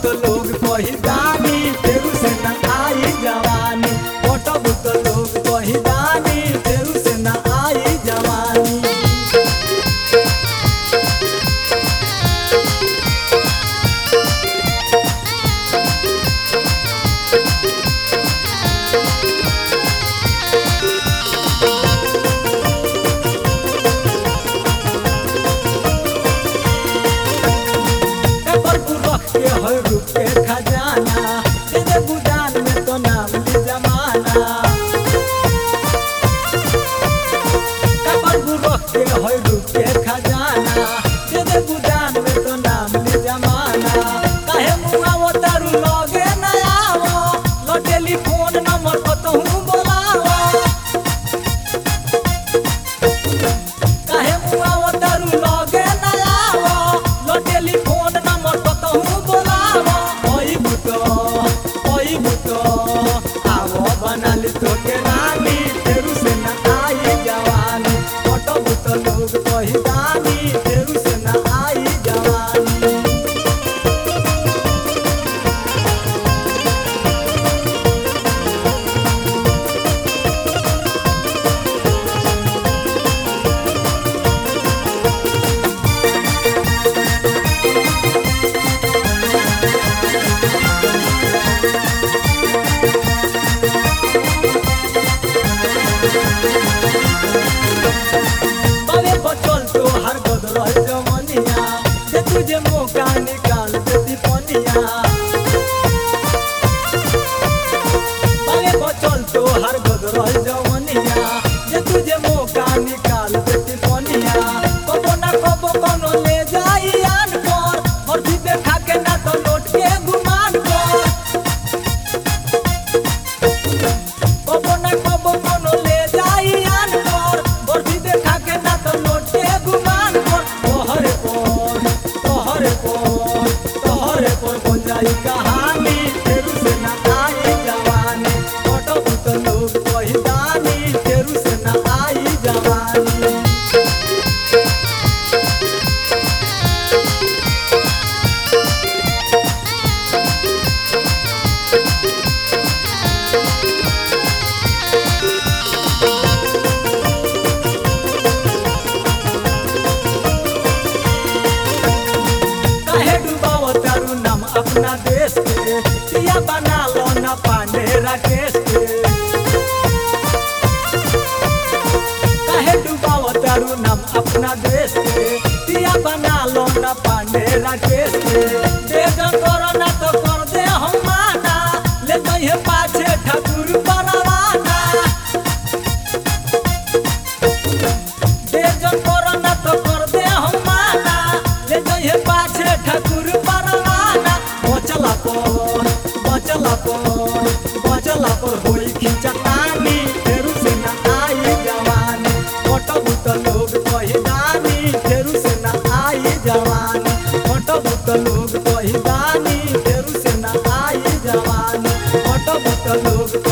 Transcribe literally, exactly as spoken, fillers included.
तो लोग कही दानी तेरू से न आई जवानी, पटब तो लोग कही दानी तेरू से न आई जवानी। हर रूप के खजाना दे दे बुदान में तो नाम ली जमाना, कबर गुरख के हर रूप के खजाना दे दे बुदान में तो नाम ली जमाना। काहे मुआ वो तारू लगे न आवो, लो टेलीफोन नंबर को तो हूँ बोलावो। काहे मुआ वो तारू लगे न आवो, लो टेलीफोन नंबर को तो हूँ बोलावो। बनाली तो के रानी तेरू से न आई जवानी, पटब तो लोग कही दानी तेरू से न आई जवानी। तुझे मौका निकाल देती पनिया, अरे बचल तो हर बदरल जवनिया, जे तुझे मौका निकाल देती पनिया। कबो ना कबो कोनो ले जाई आन पर, और भी देखा के ना तो लौट के गुमान कर। कबो ना कबो कोनो ले जाई आन पर, और भी देखा के ना तो लौट के गुमान कर। तोहरे पर तोहरे पर तोहरे पर बन जाई कहानी तेरू से न आई जवानी, पटब तो लोग कही दानी तेरू से न आई जवानी। अपना देश के पिया बना लो ना पांडे राकेश के, काहे डुबाव तारू नाम अपना देश के पिया बना लो ना पांडे राकेश के। दे दो करो ना तो कर दे हम माना, ले जाइए पाछे ठाकुर परवाना। दे दो करो ना तो कर दे हम माना, ले जाइए पाछे ठाकुर परवाना। बचला पर बचला पर बचला पर होई खिंचतानी तेरू से न आई जवानी, पटब तो लोग कही दानी तेरू से न आई जवानी, पटब तो लोग कही दानी तेरू से न आई जवानी, पटब तो लोग